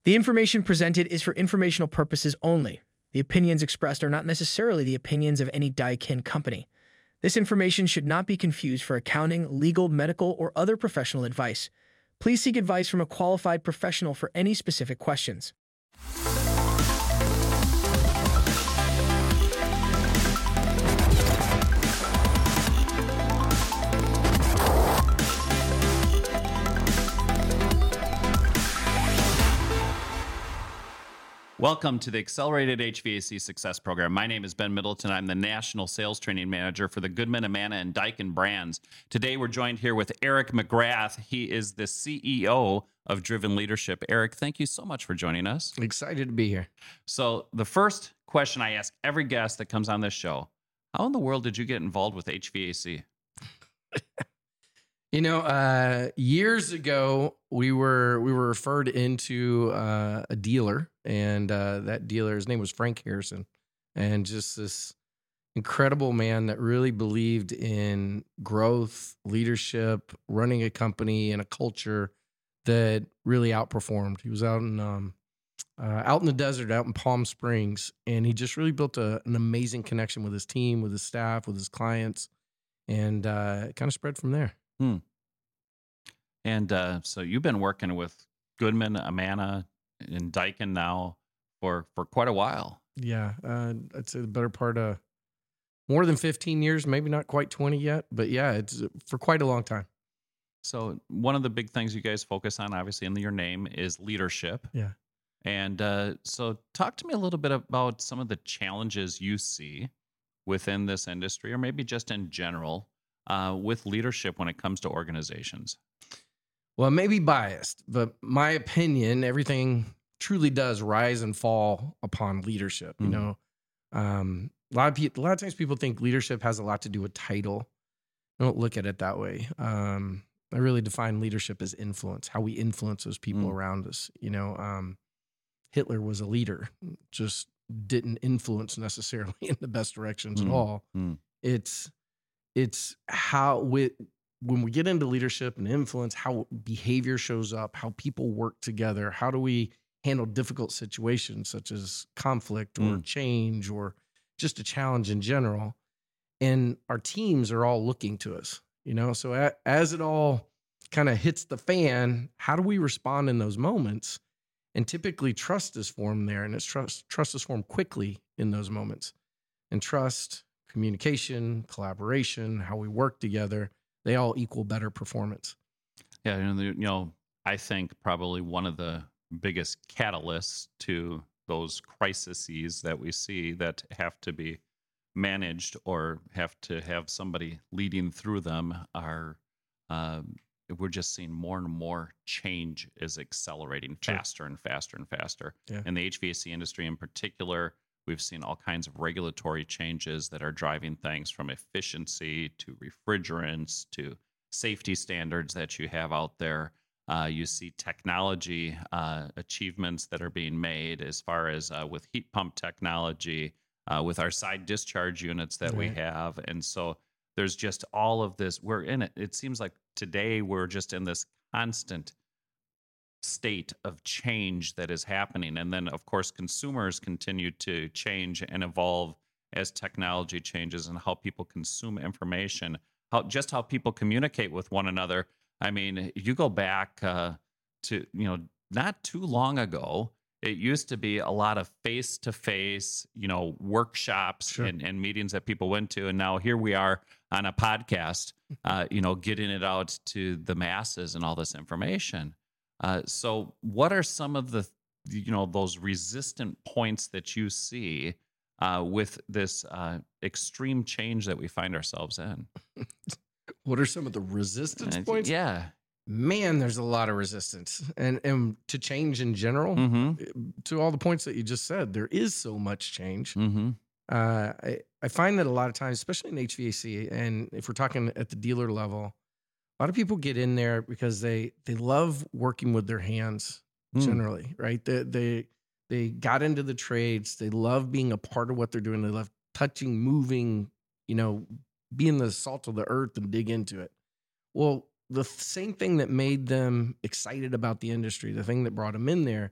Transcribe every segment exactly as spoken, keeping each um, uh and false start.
The information presented is for informational purposes only. The opinions expressed are not necessarily the opinions of any Daikin company. This information should not be confused for accounting, legal, medical, or other professional advice. Please seek advice from a qualified professional for any specific questions. Welcome to the Accelerated H V A C Success Program. My name is Ben Middleton. I'm the National Sales Training Manager for the Goodman, Amana, and Daikin brands. Today, we're joined here with Eric McGrath. He is the C E O of Driven Leadership. Eric, thank you so much for joining us. Excited to be here. So the first question I ask every guest that comes on this show, how in the world did you get involved with H V A C? You know, uh, years ago, we were we were referred into uh, a dealer, and uh, that dealer, his name was Frank Harrison, and just this incredible man that really believed in growth, leadership, running a company and a culture that really outperformed. He was out in um, uh, out in the desert, out in Palm Springs, and he just really built a, an amazing connection with his team, with his staff, with his clients, and uh, it kind of spread from there. Hmm. And uh, so you've been working with Goodman, Amana, and Daikin now for, for quite a while. Yeah, uh, I'd say the better part of more than fifteen years, maybe not quite twenty yet, but yeah, it's for quite a long time. So one of the big things you guys focus on, obviously, in your name is leadership. Yeah. And uh, so talk to me a little bit about some of the challenges you see within this industry, or maybe just in general, uh, with leadership when it comes to organizations. Well, I may be biased, but my opinion, everything truly does rise and fall upon leadership. Mm-hmm. You know, um, a lot of people, a lot of times people think leadership has a lot to do with title. I don't look at it that way. Um, I really define leadership as influence, how we influence those people mm. around us. You know, um, Hitler was a leader, just didn't influence necessarily in the best directions mm. at all. Mm. It's it's how we. When we get into leadership and influence, how behavior shows up, how people work together, how do we handle difficult situations such as conflict or mm. change or just a challenge in general. And our teams are all looking to us, you know? So a, as it all kind of hits the fan, how do we respond in those moments? And typically trust is formed there, and it's trust, trust is formed quickly in those moments. And trust, communication, collaboration, how we work together, they all equal better performance. Yeah, you know, I think probably one of the biggest catalysts to those crises that we see that have to be managed or have to have somebody leading through them are, uh, we're just seeing more and more change is accelerating faster sure. and faster and faster. Yeah. In the H V A C industry in particular, we've seen all kinds of regulatory changes that are driving things from efficiency to refrigerants to safety standards that you have out there. Uh, you see technology uh, achievements that are being made as far as uh, with heat pump technology, uh, with our side discharge units that right. we have. And so there's just all of this. We're in it. It seems like today we're just in this constant state of change that is happening. And then, of course, consumers continue to change and evolve as technology changes and how people consume information, how just how people communicate with one another. I mean, you go back uh, to, you know, not too long ago, it used to be a lot of face-to-face, you know, workshops sure. and, and meetings that people went to. And now here we are on a podcast, uh, you know, getting it out to the masses and all this information. Uh, so what are some of the, you know, those resistant points that you see uh, with this uh, extreme change that we find ourselves in? What are some of the resistance uh, points? Yeah. Man, there's a lot of resistance. And, and to change in general, mm-hmm. to all the points that you just said, there is so much change. Mm-hmm. Uh, I, I find that a lot of times, especially in H V A C, and if we're talking at the dealer level, a lot of people get in there because they they love working with their hands generally, mm. right? They, they they got into the trades. They love being a part of what they're doing. They love touching, moving, you know, being the salt of the earth and dig into it. Well, the same thing that made them excited about the industry, the thing that brought them in there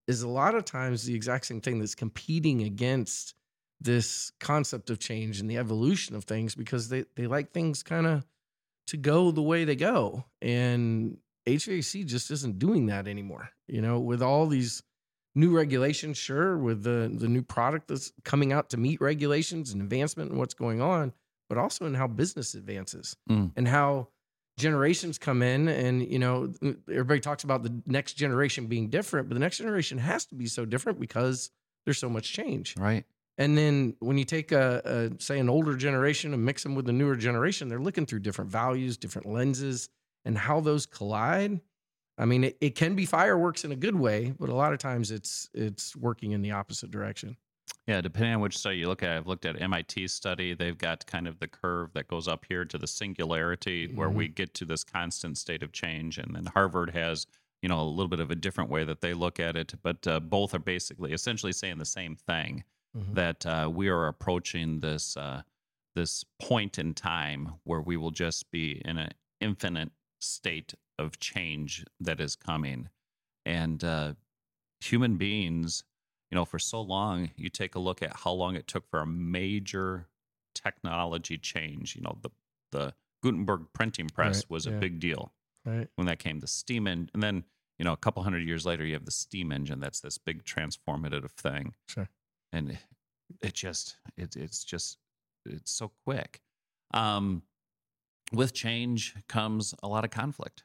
is a lot of times the exact same thing that's competing against this concept of change and the evolution of things, because they, they like things kind of to go the way they go. And H V A C just isn't doing that anymore. You know, with all these new regulations, sure, with the, the new product that's coming out to meet regulations and advancement and what's going on, but also in how business advances Mm. and how generations come in. And, you know, everybody talks about the next generation being different, but the next generation has to be so different because there's so much change. Right. And then when you take a, a say an older generation and mix them with the newer generation, they're looking through different values, different lenses, and how those collide. I mean, it, it can be fireworks in a good way, but a lot of times it's it's working in the opposite direction. Yeah, depending on which study you look at. I've looked at M I T study. They've got kind of the curve that goes up here to the singularity, where Mhm. we get to this constant state of change. And then Harvard has, you know, a little bit of a different way that they look at it. But uh, both are basically essentially saying the same thing, Mhm. that uh, we are approaching this uh, this point in time where we will just be in an infinite state of change that is coming. And uh, human beings, you know, for so long, you take a look at how long it took for a major technology change. You know, the the Gutenberg printing press Right, was a yeah. big deal Right. when that came. The steam engine, and then, you know, a couple hundred years later, you have the steam engine. That's this big transformative thing, Sure. and it just it, it's just it's so quick. Um, with change comes a lot of conflict.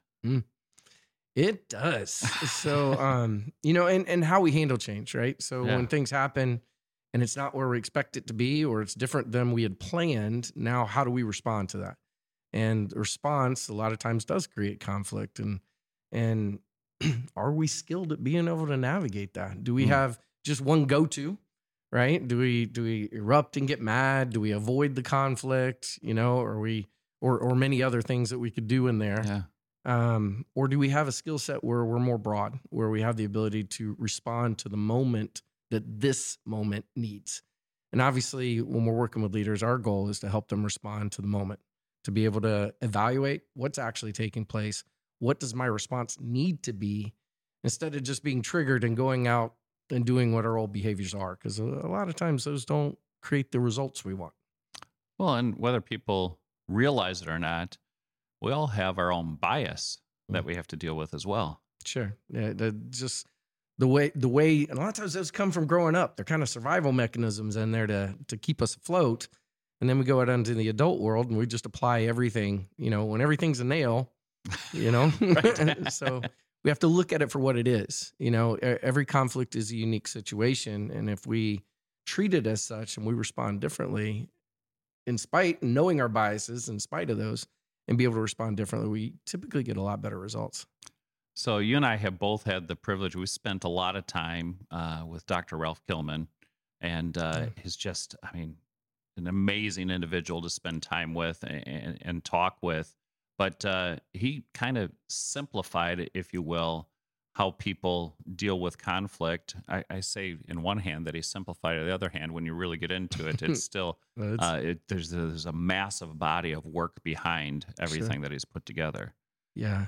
It does. So, um, you know, and, and how we handle change, right? So Yeah. when things happen and it's not where we expect it to be, or it's different than we had planned, now how do we respond to that? And the response a lot of times does create conflict. And, and are we skilled at being able to navigate that? Do we Mm. have just one go-to, right? Do we, do we erupt and get mad? Do we avoid the conflict, you know, or we, or, or many other things that we could do in there? Yeah. Um, or do we have a skill set where we're more broad, where we have the ability to respond to the moment that this moment needs? And obviously, when we're working with leaders, our goal is to help them respond to the moment, to be able to evaluate what's actually taking place. What does my response need to be, instead of just being triggered and going out and doing what our old behaviors are? Because a a lot of times those don't create the results we want. Well, and whether people realize it or not, we all have our own bias that Mm. we have to deal with as well. Sure. Yeah, the, just the way the way and a lot of times those come from growing up. They're kind of survival mechanisms in there to to keep us afloat. And then we go out into the adult world and we just apply everything, you know, when everything's a nail, you know. Right. So we have to look at it for what it is. You know, e- every conflict is a unique situation. And if we treat it as such and we respond differently, in spite knowing our biases, in spite of those, and be able to respond differently, we typically get a lot better results. So you and I have both had the privilege. We spent a lot of time uh, with Doctor Ralph Kilman, and uh, Yeah. he's just, I mean, an amazing individual to spend time with and, and talk with. But uh, he kind of simplified, if you will, how people deal with conflict. I, I say in one hand that he simplified it. On the other hand, when you really get into it, it's still But it's- uh, it, there's there's a massive body of work behind everything that he's put together. yeah.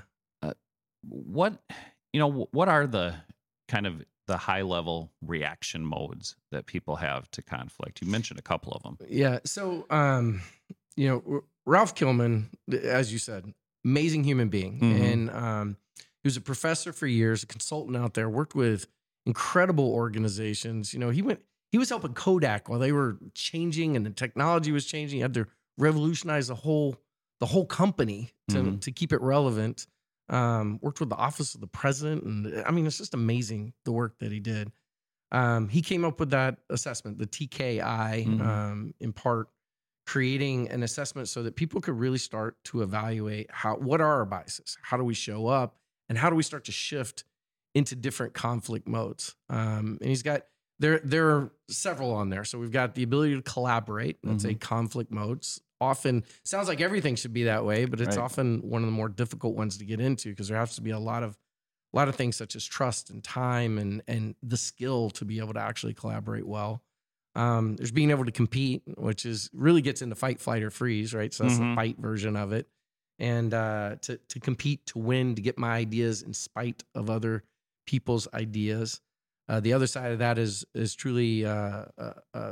What you know? What are the kind of the high level reaction modes that people have to conflict? You mentioned a couple of them. Yeah. So, um, you know, R- Ralph Kilman, as you said, amazing human being. Mhm. And um, he was a professor for years, a consultant out there, worked with incredible organizations. You know, he went, he was helping Kodak while they were changing and the technology was changing. He had to revolutionize the whole, the whole company to, Mhm. to keep it relevant. Um, worked with the office of the president. And I mean, it's just amazing the work that he did. Um, he came up with that assessment, the T K I, Mhm. um, in part creating an assessment so that people could really start to evaluate how, what are our biases? How do we show up? And how do we start to shift into different conflict modes? Um, and he's got, there, there are several on there. So we've got the ability to collaborate. That's a conflict modes. Often sounds like everything should be that way, but it's Right. often one of the more difficult ones to get into because there has to be a lot of a lot of things such as trust and time and and the skill to be able to actually collaborate well. Um, there's being able to compete, which is really gets into fight, flight, or freeze, right? So that's Mhm. the fight version of it, and uh, to to compete, to win, to get my ideas in spite of other people's ideas. Uh, the other side of that is is truly uh, uh, uh,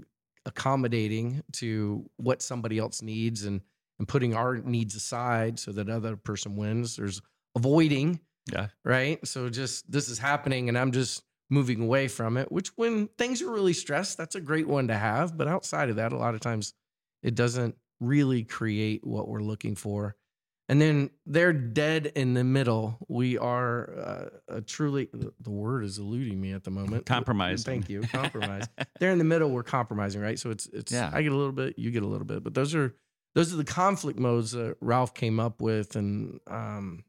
accommodating to what somebody else needs and and putting our needs aside so that other person wins. There's avoiding, Yeah. right? So just this is happening and I'm just moving away from it, which when things are really stressed, that's a great one to have. But outside of that, a lot of times it doesn't really create what we're looking for. And then they're dead in the middle. We are uh, a truly, the word is eluding me at the moment. Compromising. Thank you. Compromise. They're in the middle. We're compromising, right? So it's, it's, Yeah. I get a little bit, you get a little bit, but those are, those are the conflict modes that Ralph came up with. And um,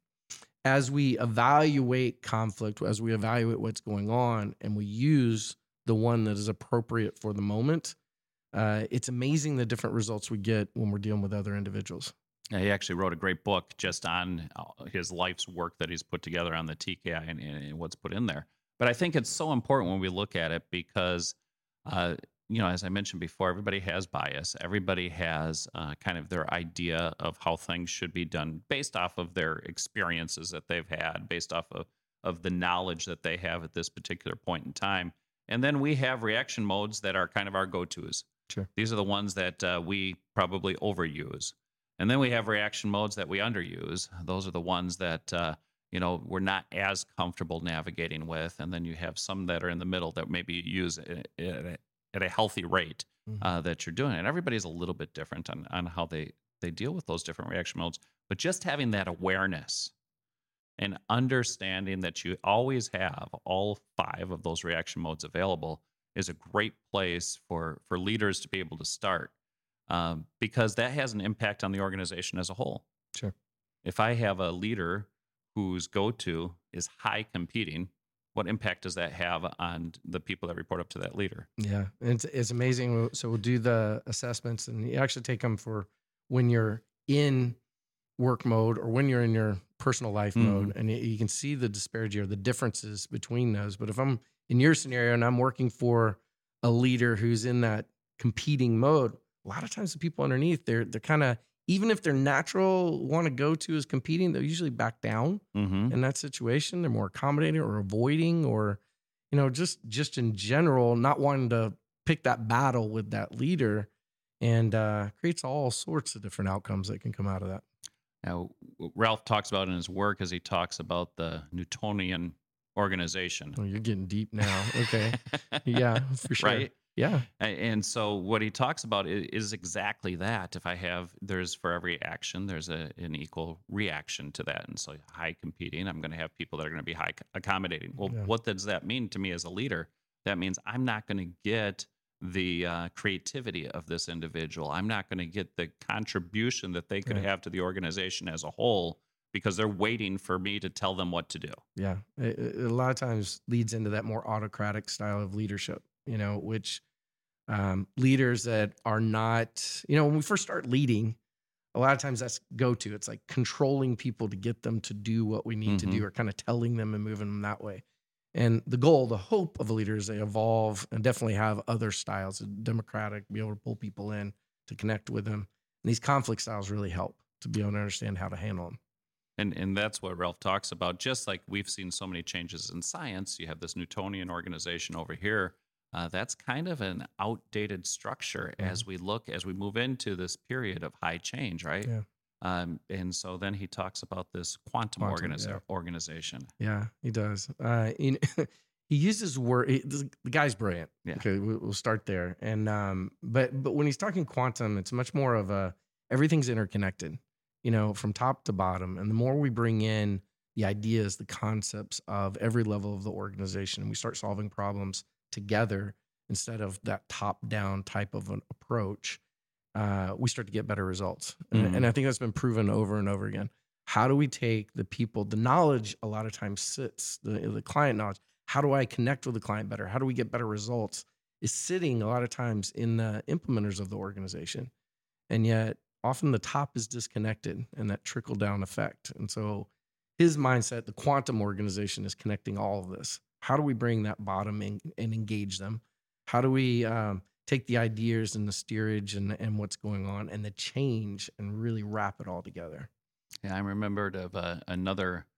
as we evaluate conflict, as we evaluate what's going on and we use the one that is appropriate for the moment, uh, it's amazing the different results we get when we're dealing with other individuals. Yeah, he actually wrote a great book just on his life's work that he's put together on the T K I and, and what's put in there. But I think it's so important when we look at it because, uh, you know, as I mentioned before, everybody has bias. Everybody has uh, kind of their idea of how things should be done based off of their experiences that they've had, based off of, of the knowledge that they have at this particular point in time. And then we have reaction modes that are kind of our go-tos. Sure. These are the ones that uh, we probably overuse. And then we have reaction modes that we underuse. Those are the ones that, uh, you know, we're not as comfortable navigating with. And then you have some that are in the middle that maybe you use at a, at a healthy rate uh, mm-hmm. that you're doing. And everybody's a little bit different on, on how they, they deal with those different reaction modes. But just having that awareness and understanding that you always have all five of those reaction modes available is a great place for, for leaders to be able to start. Um, because that has an impact on the organization as a whole. Sure. If I have a leader whose go-to is high competing, what impact does that have on the people that report up to that leader? Yeah, it's it's amazing. So we'll do the assessments, and you actually take them for when you're in work mode or when you're in your personal life mm-hmm. mode, and you can see the disparity or the differences between those. But if I'm in your scenario and I'm working for a leader who's in that competing mode, a lot of times the people underneath, they're they're kind of, even if their natural want to go to is competing, they'll usually back down mm-hmm. in that situation. They're more accommodating or avoiding, or, you know, just just in general, not wanting to pick that battle with that leader, and uh, creates all sorts of different outcomes that can come out of that. Now, Ralph talks about in his work as he talks about the Newtonian organization. Oh, you're getting deep now. Okay. Yeah, for sure. Right? Yeah. And so what he talks about is exactly that. If I have, there's for every action, there's a, an equal reaction to that. And so high competing, I'm going to have people that are going to be high accommodating. Well, yeah. What does that mean to me as a leader? That means I'm not going to get the uh, creativity of this individual. I'm not going to get the contribution that they could right. have to the organization as a whole, because they're waiting for me to tell them what to do. Yeah. It, it a lot of times leads into that more autocratic style of leadership, you know, which um, leaders that are not, you know, when we first start leading, a lot of times that's go-to. It's like controlling people to get them to do what we need mm-hmm. to do, or kind of telling them and moving them that way. And the goal, the hope of a leader is they evolve and definitely have other styles, democratic, be able to pull people in to connect with them. And these conflict styles really help to be able to understand how to handle them. And and that's what Ralph talks about. Just like we've seen so many changes in science, you have this Newtonian organization over here. Uh, that's kind of an outdated structure mm-hmm. as we look, as we move into this period of high change, right? Yeah. Um, and so then he talks about this quantum, quantum organiza- yeah. organization. Yeah, he does. Uh, he, he uses word. He, the guy's brilliant. Yeah. Okay, we, we'll start there. And um, but but when he's talking quantum, it's much more of a everything's interconnected, you know, from top to bottom. And the more we bring in the ideas, the concepts of every level of the organization, and we start solving problems together instead of that top-down type of an approach, uh, we start to get better results. Mm-hmm. And, and I think that's been proven over and over again. How do we take the people, the knowledge a lot of times sits, the, the client knowledge, how do I connect with the client better? How do we get better results? Is sitting a lot of times in the implementers of the organization. And yet often the top is disconnected and that trickle down effect. And so his mindset, the quantum organization, is connecting all of this. How do we bring that bottom in and engage them? How do we um, take the ideas and the steerage and, and what's going on and the change and really wrap it all together? Yeah, I remembered of uh, another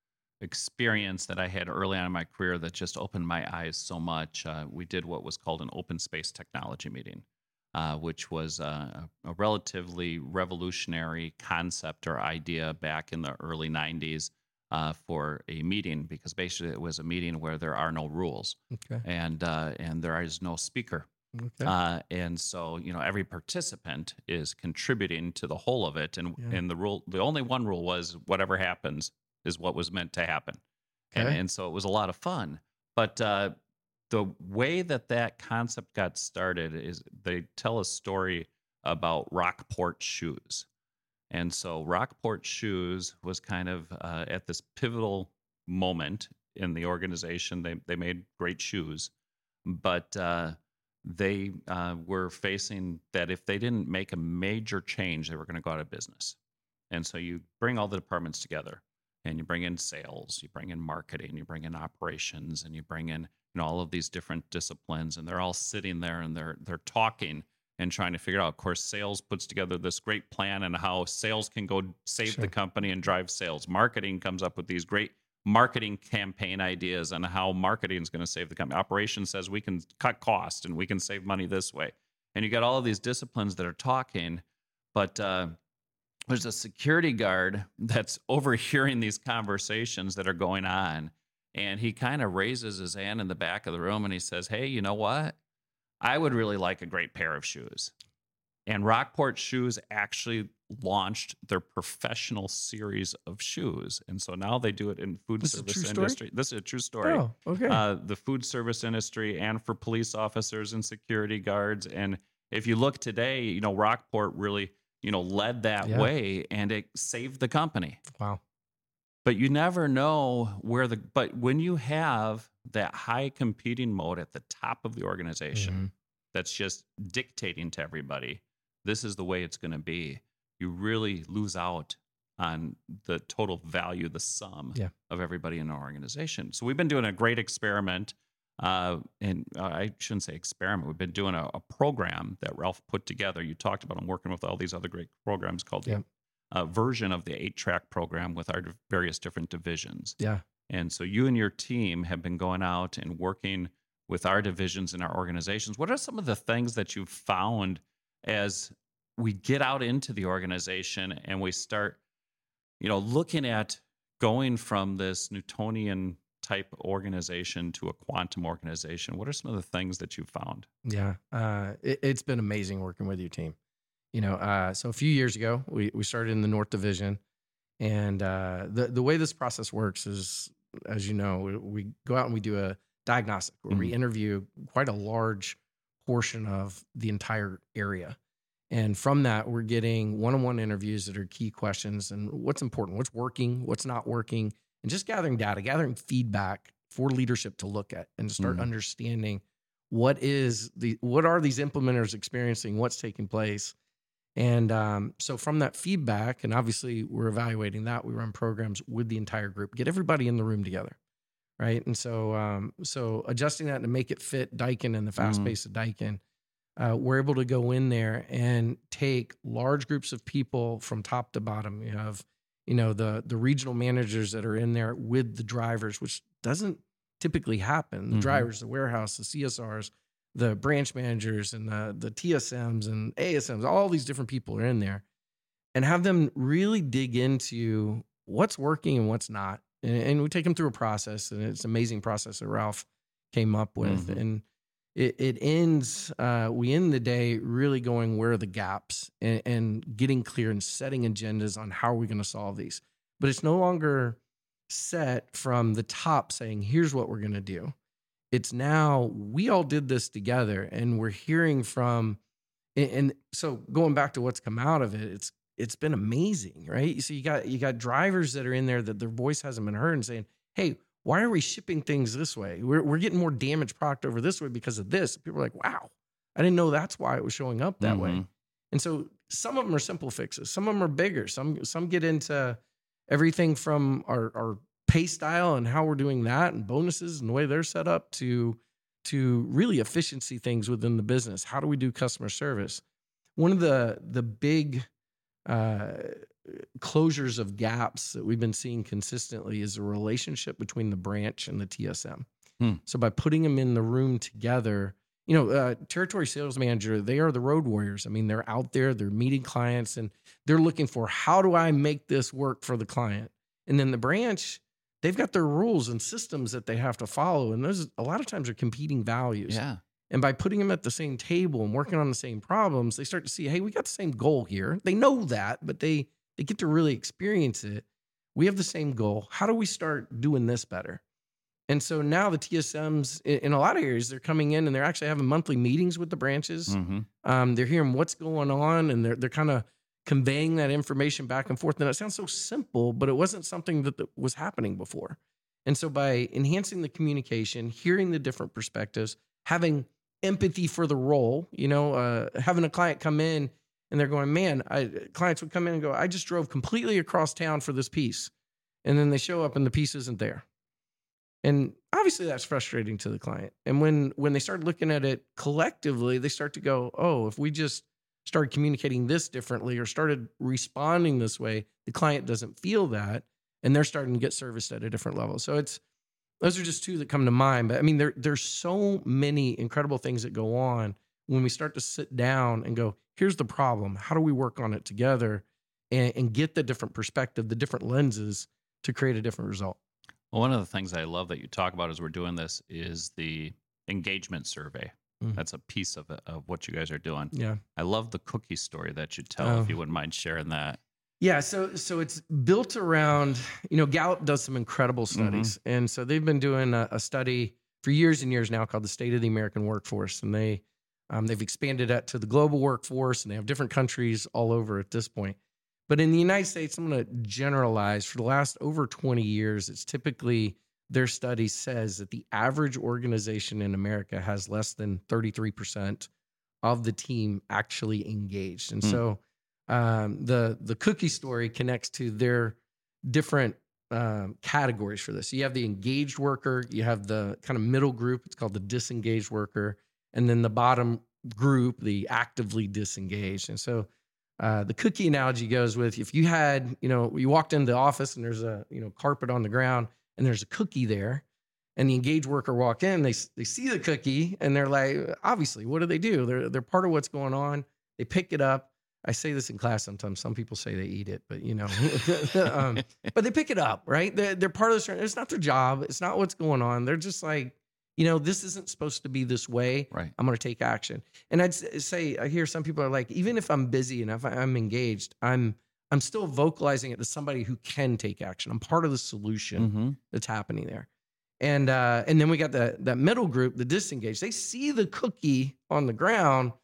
experience that I had early on in my career that just opened my eyes so much. Uh, we did what was called an open space technology meeting, uh, which was uh, a, a relatively revolutionary concept or idea back in the early nineties uh, for a meeting, because basically it was a meeting where there are no rules Okay. and uh, and there is no speaker. Okay. Uh, and so, you know, every participant is contributing to the whole of it. And Yeah. and the rule, the only one rule was whatever happens is what was meant to happen. And Okay. and so it was a lot of fun. But uh, the way that that concept got started is they tell a story about Rockport shoes. And so Rockport Shoes was kind of uh, at this pivotal moment in the organization. They they made great shoes, but uh, they uh, were facing that if they didn't make a major change, they were going to go out of business. And so you bring all the departments together, and you bring in sales, you bring in marketing, you bring in operations, and you bring in, you know, all of these different disciplines, and they're all sitting there and they're they're talking and trying to figure out. Of course, sales puts together this great plan and how sales can go save Sure. the company and drive sales. Marketing comes up with these great marketing campaign ideas on how marketing is going to save the company. Operations says we can cut cost and we can save money this way. And you got all of these disciplines that are talking, but uh, there's a security guard that's overhearing these conversations that are going on. And he kind of raises his hand in the back of the room and he says, "Hey, you know what? I would really like a great pair of shoes." And Rockport Shoes actually launched their professional series of shoes. And so now they do it in food This is a service true story? industry. This is a true story. Oh, okay. Uh, the food service industry and for police officers and security guards. And if you look today, you know, Rockport really, you know, led that Yeah. way and it saved the company. Wow. But you never know where the, but when you have that high competing mode at the top of the organization, Mhm. that's just dictating to everybody, this is the way it's going to be, you really lose out on the total value, the sum Yeah. of everybody in our organization. So we've been doing a great experiment. Uh, and uh, I shouldn't say experiment. We've been doing a, a program that Ralph put together. You talked about, I'm working with all these other great programs called Yeah. the uh, version of the eight track program with our div- various different divisions. Yeah. And so you and your team have been going out and working with our divisions and our organizations. What are some of the things that you've found as we get out into the organization and we start, you know, looking at going from this Newtonian type organization to a quantum organization? What are some of the things that you've found? Yeah. Uh, it, it's been amazing working with your team. You know, uh, so a few years ago, we, we started in the North Division. And uh, the, the way this process works is, as you know, we, we go out and we do a diagnostic where we Mhm. interview quite a large portion of the entire area. And from that, we're getting one-on-one interviews that are key questions and what's important, what's working, what's not working, and just gathering data, gathering feedback for leadership to look at and to start Mhm. understanding what is the what are these implementers experiencing, what's taking place. And um, so from that feedback, and obviously we're evaluating that, we run programs with the entire group, get everybody in the room together, right? And so um, so adjusting that to make it fit Daikin and the fast Mhm. pace of Daikin, uh, we're able to go in there and take large groups of people from top to bottom. You have, you know, the the regional managers that are in there with the drivers, which doesn't typically happen. The Mhm. drivers, the warehouse, the C S Rs, the branch managers, and the the T S Ms and A S Ms. All these different people are in there, and have them really dig into what's working and what's not. And, and we take them through a process, and it's an amazing process that Ralph came up with. Mhm. And it, it ends, uh, we end the day really going, where are the gaps, and, and getting clear and setting agendas on how are we going to solve these. But it's no longer set from the top saying, here's what we're going to do. It's now we all did this together, and we're hearing from, and, and so going back to what's come out of it, it's it's been amazing, right? So you got you got drivers that are in there that their voice hasn't been heard and saying, hey, why are we shipping things this way? We're we're getting more damaged product over this way because of this. People are like, wow, I didn't know that's why it was showing up that way. Mhm. And so some of them are simple fixes, some of them are bigger. Some some get into everything from our our pay style and how we're doing that, and bonuses and the way they're set up, to to really efficiency things within the business. How do we do customer service? One of the the big uh, closures of gaps that we've been seeing consistently is the relationship between the branch and the T S M. Hmm. So by putting them in the room together, you know, uh, territory sales manager, they are the road warriors. I mean, they're out there, they're meeting clients, and they're looking for, how do I make this work for the client? And then the branch, they've got their rules and systems that they have to follow. And those, a lot of times, are competing values. Yeah. And by putting them at the same table and working on the same problems, they start to see, hey, we got the same goal here. They know that, but they they get to really experience it. We have the same goal. How do we start doing this better? And so now the T S Ms, in, in a lot of areas, they're coming in and they're actually having monthly meetings with the branches. Mm-hmm. Um, they're hearing what's going on, and they're they're kind of conveying that information back and forth. And it sounds so simple, but it wasn't something that, that was happening before. And so by enhancing the communication, hearing the different perspectives, having empathy for the role, you know, uh, having a client come in and they're going, man, I, clients would come in and go, I just drove completely across town for this piece. And then they show up and the piece isn't there. And obviously that's frustrating to the client. And when, when they start looking at it collectively, they start to go, oh, if we just started communicating this differently or started responding this way, the client doesn't feel that, and they're starting to get serviced at a different level. So it's, those are just two that come to mind. But I mean, there, there's so many incredible things that go on when we start to sit down and go, here's the problem. How do we work on it together and, and get the different perspective, the different lenses to create a different result? Well, one of the things I love that you talk about as we're doing this is the engagement survey. Mm. That's a piece of it, of what you guys are doing. Yeah. I love the cookie story that you tell, oh. if you wouldn't mind sharing that. Yeah, so so it's built around, you know, Gallup does some incredible studies. Mm-hmm. And so they've been doing a, a study for years and years now called the State of the American Workforce. And they, um, they've expanded that to the global workforce, and they have different countries all over at this point. But in the United States, I'm going to generalize, for the last over twenty years, it's typically, their study says that the average organization in America has less than thirty-three percent of the team actually engaged. And mm. so Um, the the cookie story connects to their different um, categories for this. So you have the engaged worker, you have the kind of middle group, it's called the disengaged worker, and then the bottom group, the actively disengaged. And so uh, the cookie analogy goes with, if you had, you know, you walked into the office and there's a, you know, carpet on the ground and there's a cookie there, and the engaged worker walk in, they they see the cookie and they're like, obviously, what do they do? They're they're part of what's going on. They pick it up. I say this in class sometimes. Some people say they eat it, but you know, um, but they pick it up, right? They're, they're part of this. It's not their job. It's not what's going on. They're just like, you know, this isn't supposed to be this way. Right. I'm going to take action. And I'd say, I hear some people are like, even if I'm busy and if I'm engaged, I'm, I'm still vocalizing it to somebody who can take action. I'm part of the solution mm-hmm. that's happening there. And, uh, and then we got the, that middle group, the disengaged. They see the cookie on the ground,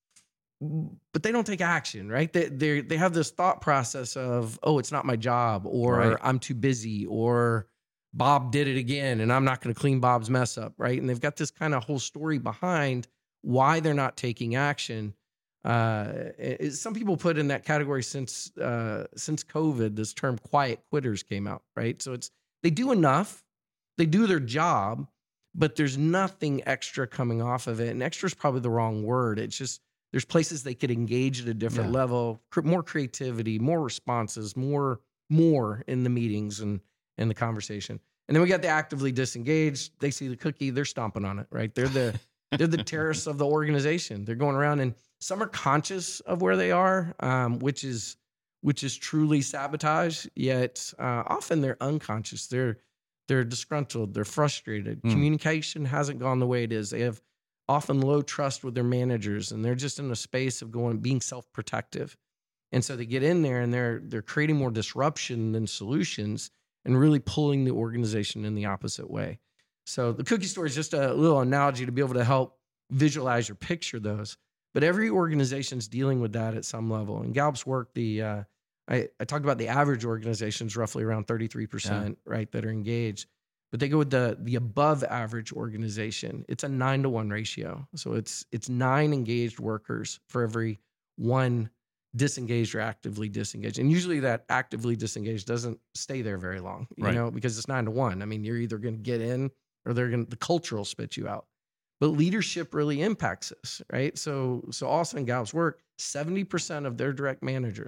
but they don't take action, right? They they they have this thought process of, oh, it's not my job, or right. I'm too busy, or Bob did it again and I'm not going to clean Bob's mess up, right? And they've got this kind of whole story behind why they're not taking action. Uh, it, some people put in that category since uh, since COVID, this term quiet quitters came out, right? So it's, they do enough, they do their job, but there's nothing extra coming off of it. And extra is probably the wrong word. It's just, there's places they could engage at a different yeah. level, cr- more creativity, more responses, more more in the meetings and, and the conversation. And then we got the actively disengaged. They see the cookie, they're stomping on it, right? They're the they're the terrorists of the organization. They're going around, and some are conscious of where they are, um, which is which is truly sabotage. Yet uh, often they're unconscious. They're they're disgruntled. They're frustrated. Mm. Communication hasn't gone the way it is. They have often low trust with their managers, and they're just in a space of going, being self-protective. And so they get in there and they're, they're creating more disruption than solutions and really pulling the organization in the opposite way. So the cookie story is just a little analogy to be able to help visualize or picture those. But every organization's dealing with that at some level. In Gallup's work, the, uh, I, I talked about the average organizations, roughly around thirty-three percent, yeah. right, that are engaged. But they go with the the above average organization. It's a nine to one ratio. So it's it's nine engaged workers for every one disengaged or actively disengaged. And usually that actively disengaged doesn't stay there very long, you right. know, because it's nine to one. I mean, you're either going to get in or they're going to, the culture will spit you out. But leadership really impacts this, right? So so also in Gallup's work, seventy percent of their direct manager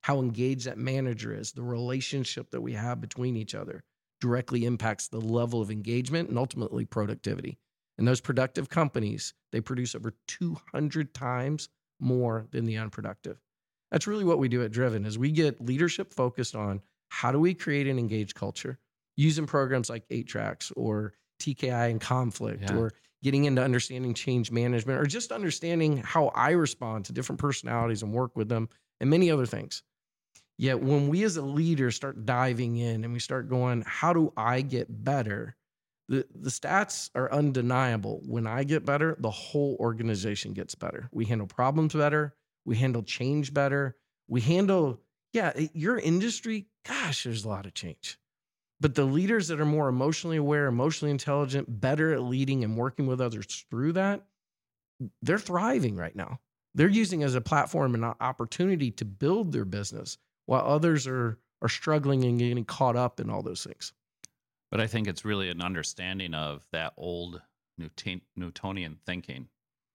how engaged that manager is, the relationship that we have between each other directly impacts the level of engagement and ultimately productivity. And those productive companies, they produce over two hundred times more than the unproductive. That's really what we do at Driven is we get leadership focused on how do we create an engaged culture using programs like eight tracks or T K I and conflict Yeah. or getting into understanding change management or just understanding how I respond to different personalities and work with them and many other things. Yet when we as a leader start diving in and we start going, how do I get better? The, the stats are undeniable. When I get better, the whole organization gets better. We handle problems better. We handle change better. We handle, yeah, your industry, gosh, there's a lot of change. But the leaders that are more emotionally aware, emotionally intelligent, better at leading and working with others through that, they're thriving right now. They're using it as a platform and an opportunity to build their business while others are, are struggling and getting caught up in all those things. But I think it's really an understanding of that old Newton, Newtonian thinking.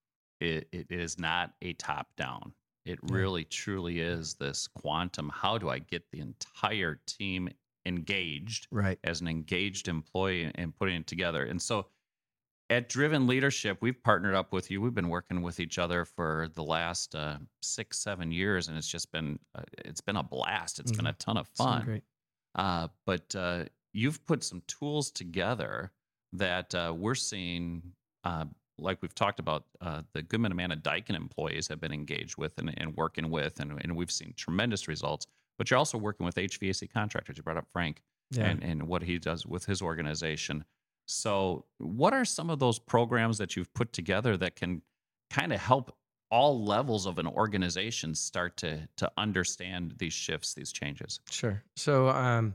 It, it is not a top down. It Yeah. really, truly is this quantum. How do I get the entire team engaged Right. as an engaged employee and putting it together? And so at Driven Leadership, we've partnered up with you. We've been working with each other for the last uh, six, seven years, and it's just been uh, it's been a blast. It's been a ton of Sounds fun. great. Uh, but uh, you've put some tools together that uh, we're seeing, uh, like we've talked about, uh, the Goodman Amanda Daikin employees have been engaged with and, and working with, and, and we've seen tremendous results. But you're also working with H V A C contractors. You brought up Frank Yeah. and, and what he does with his organization. So what are some of those programs that you've put together that can kind of help all levels of an organization start to to understand these shifts, these changes? Sure. So, um,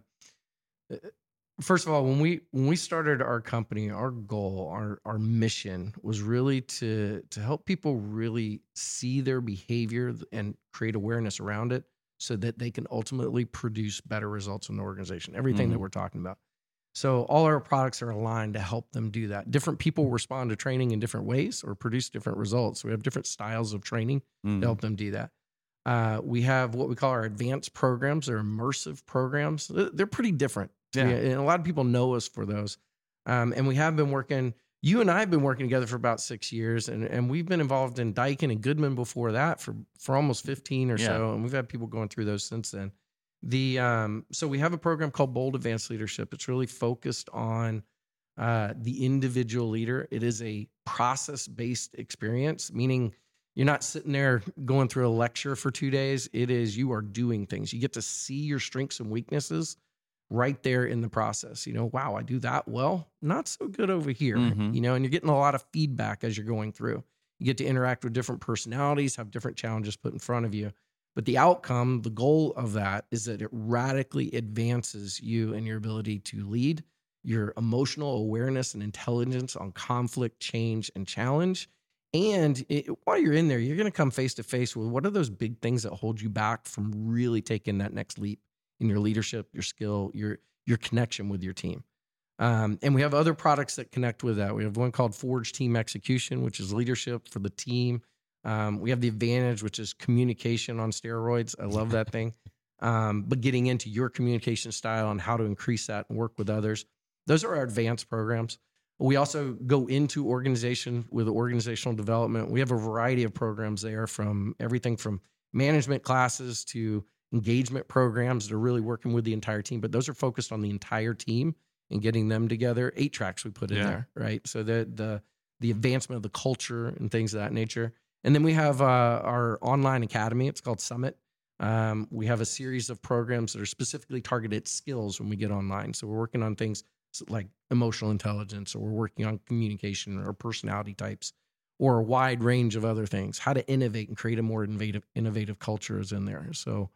first of all, when we when we started our company, our goal, our our mission was really to to help people really see their behavior and create awareness around it, so that they can ultimately produce better results in the organization. Everything that Mhm. we're talking about. So all our products are aligned to help them do that. Different people respond to training in different ways or produce different results. We have different styles of training Mhm. to help them do that. Uh, we have what we call our advanced programs. They're immersive programs. They're they're pretty different. to me, Yeah. And a lot of people know us for those. Um, and we have been working, you and I have been working together for about six years. And, and we've been involved in Daikin and Goodman before that for, for almost fifteen or Yeah. so. And we've had people going through those since then. The um, so we have a program called Bold Advanced Leadership. It's really focused on uh, the individual leader. It is a process-based experience, meaning you're not sitting there going through a lecture for two days. It is you are doing things. You get to see your strengths and weaknesses right there in the process. You know, wow, I do that well. Not so good over here. Mhm. You know, and you're getting a lot of feedback as you're going through. You get to interact with different personalities, have different challenges put in front of you. But the outcome, the goal of that is that it radically advances you and your ability to lead, your emotional awareness and intelligence on conflict, change, and challenge. And it, while you're in there, you're going to come face to face with what are those big things that hold you back from really taking that next leap in your leadership, your skill, your your connection with your team. Um, and we have other products that connect with that. We have one called Forge Team Execution, which is leadership for the team. Um, we have the Advantage, which is communication on steroids. I love that thing. Um, but getting into your communication style and how to increase that and work with others. Those are our advanced programs. We also go into organization with organizational development. We have a variety of programs there, from everything from management classes to engagement programs that are really working with the entire team. But those are focused on the entire team and getting them together. Eight tracks we put in Yeah. there, right? So the the the advancement of the culture and things of that nature. And then we have uh, our online academy. It's called Summit. Um, we have a series of programs that are specifically targeted at skills when we get online. So we're working on things like emotional intelligence, or we're working on communication or personality types, or a wide range of other things. How to innovate and create a more innovative, innovative culture is in there. So,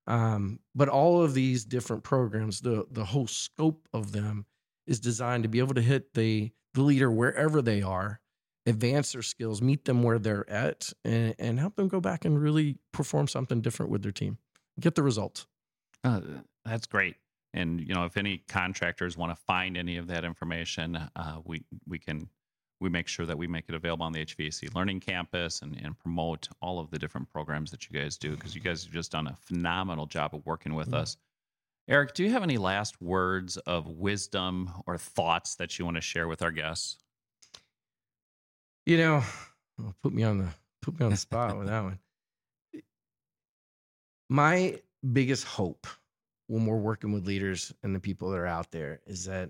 um, but all of these different programs, the the whole scope of them is designed to be able to hit the the leader wherever they are, advance their skills, meet them where they're at, and, and help them go back and really perform something different with their team, get the results. Uh, that's great. And you know, if any contractors want to find any of that information, uh, we we can we make sure that we make it available on the H V A C Learning Campus and, and promote all of the different programs that you guys do, because you guys have just done a phenomenal job of working with Mm. us. Eric, do you have any last words of wisdom or thoughts that you want to share with our guests? You know, oh, put me on the put me on the spot with that one. My biggest hope when we're working with leaders and the people that are out there is that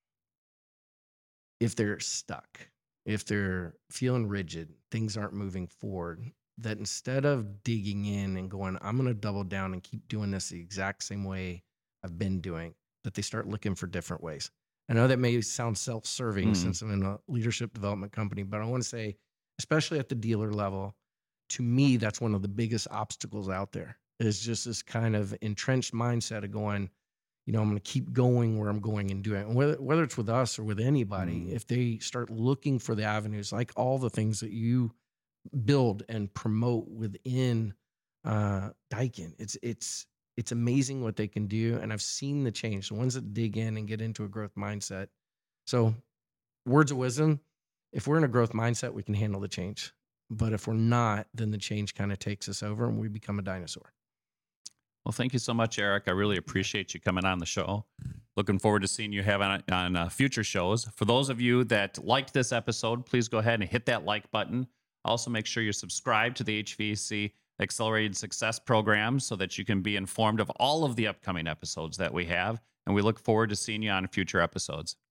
if they're stuck, if they're feeling rigid, things aren't moving forward, that instead of digging in and going, I'm going to double down and keep doing this the exact same way I've been doing, that they start looking for different ways. I know that may sound self-serving Mm. since I'm in a leadership development company, but I want to say, especially at the dealer level, to me, that's one of the biggest obstacles out there, is just this kind of entrenched mindset of going, you know, I'm going to keep going where I'm going and doing it. And whether, whether it's with us or with anybody, Mm. if they start looking for the avenues, like all the things that you build and promote within uh, Daikin, it's, it's, it's amazing what they can do. And I've seen the change, the ones that dig in and get into a growth mindset. So words of wisdom, if we're in a growth mindset, we can handle the change. But if we're not, then the change kind of takes us over and we become a dinosaur. Well, thank you so much, Eric. I really appreciate you coming on the show. Looking forward to seeing you have on, on uh, future shows. For those of you that liked this episode, please go ahead and hit that like button. Also, make sure you're subscribed to the H V A C Accelerated Success Program so that you can be informed of all of the upcoming episodes that we have. And we look forward to seeing you on future episodes.